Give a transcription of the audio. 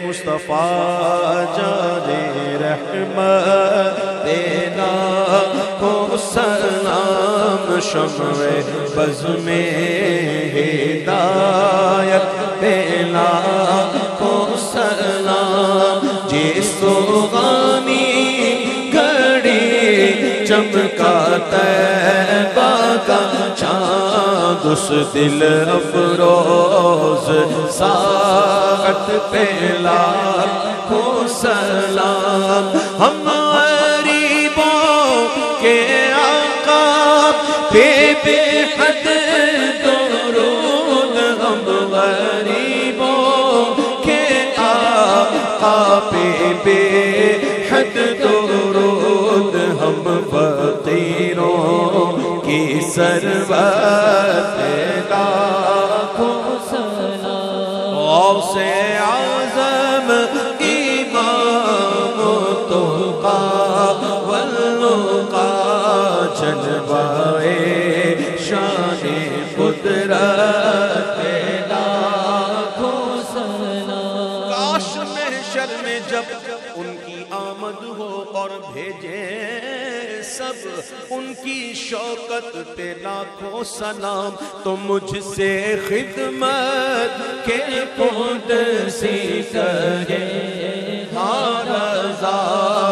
مصطفیٰ جانے رحمت تیرا کو سلام شمع بز میں ہدایت تیرا کو سلام جس غامی گھڑی چمکا طیبہ کا چاند اس دل افروز ساعت پہ لاکھوں سلام ہم غریبوں کے آقا پہ بے حد درود ہم غریبوں کے آقا پہ بے حد درود ہم فقیروں کی ثروت لاکھوں سلام غوث اعظم امام تقی والنقی جلوۂ شان قدرت لاکھوں سلام کاش محشر میں جب ان کی آمد ہو اور بھیجے سب ان کی شوکت پہ لاکھوں سلام تو مجھ سے خدمت کے قدسی کہے ہاں رضا